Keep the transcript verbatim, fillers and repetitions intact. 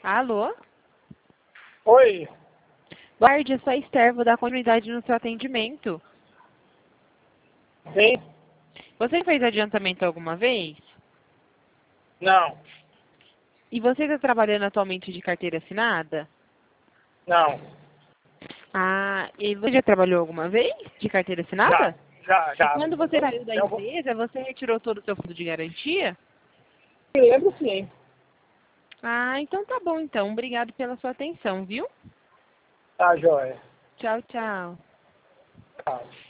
Alô? Oi. Boa tarde, eu sou a Esther, vou dar continuidade no seu atendimento. Sim? Você fez adiantamento alguma vez? Não. E você está trabalhando atualmente de carteira assinada? Não. Ah, e você já trabalhou alguma vez de carteira Já, assinada? já, E já. quando você saiu da Eu vou... empresa, você retirou todo o seu fundo de garantia? Me lembro sim. Ah, então tá bom então. Obrigado pela sua atenção, viu? Tá, joia. Tchau, tchau. Tá.